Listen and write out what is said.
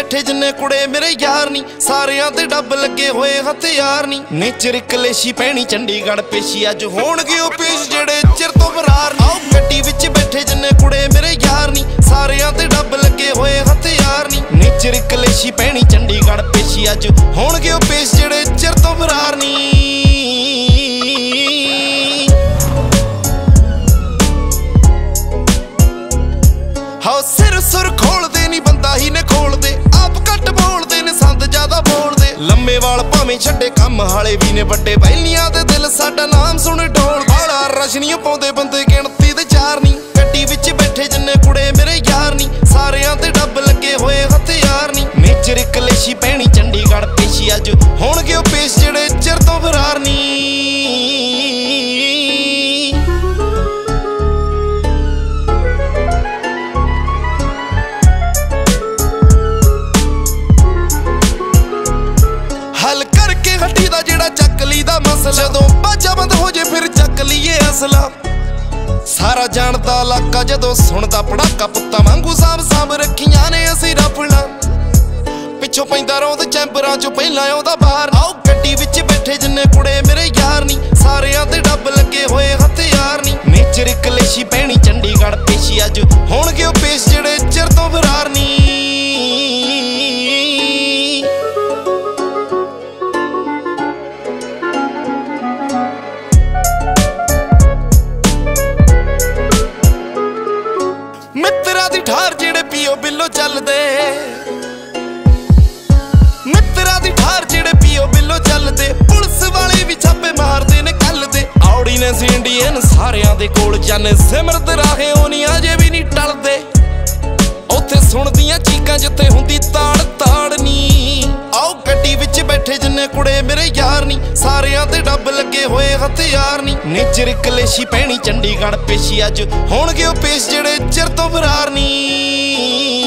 बैठे जिन्ने कुड़े मेरे यार नी सारियां ते डब लगे होए हथियार नी नेचर कलेशी पैनी चंडीगढ़ पेशी अज होणगे ओ पेश जेड़े चिर तो फरार नी गड्डी विच बैठे जिन्ने कुड़े मेरे यार नी सारियां ते डब लगे होए हथियार नी नेचर कलेशी पैनी चंडीगढ़ पेशी अज होणगे ओ पेश जेड़े चिर तो फरार नी हाओ सिर सुर खोलदे नी बंदा ही ने खोलदे आप घट बोलदे ने संद ज्यादा बोलदे लम्मे वाल भावें छड्डे कम हाले भी ने वड्डे बैलियां दे दिल साडा नाम सुन ढोल बाला रशनियां पाउंदे बंदे गिणती दे चार नी गड्डी विच बैठे जिन्ने कुड़े मेरे यार नी सारियां ते डब लगे होए हथियार नी नेचर कलेशी पैनी चंडीगढ़ पेशी अज होणगे ओ पेश जेड़े चिर तो फरार नी हल करके हड्डी दा जेड़ा चक ली दा मसला जदों बाजा बंद हो जे फिर चक लीए असला सारा जानदा इलाका जदों सुनदा पड़ाका पुत्ता वांगू साम साम रखियां ने असीं रफला पिछों पैंदा रौंद चैंबरां चों पहिलां आउंदा बाहर आओ गड्डी विच बैठे जिन्ने कुड़े मेरे यार नी सारियां ते डब लगे होए हथियार नी नेचर कलेशी पैनी चंडीगढ़ पेशी अज होणगे ओ पेश जेड़े चिर तो फरार नी मित्रा दी ठार जेड़े पियो बिल्लो चलदे मित्रा दी ठार जेड़े पियो बिल्लो चलदे पुलिस वाले भी छापे मारदे ने कल दे औड़ी ने सी इंडियन सारियां दे कोल जाने सिमरत राहे होनी अजे भी नहीं टलदे उत्थे सुनदियां चीकां जिथे हुंदी ताड़ ताड़ नी आओ गड्डी विच बैठे जिन्ने कुड़े मेरे यार नी सारियां ते डब लगे होए हथियार नी नेचर कलेशी पैनी चंडीगढ़ पेशी अज होणगे ओ पेश जेड़े चिर तो फरार नी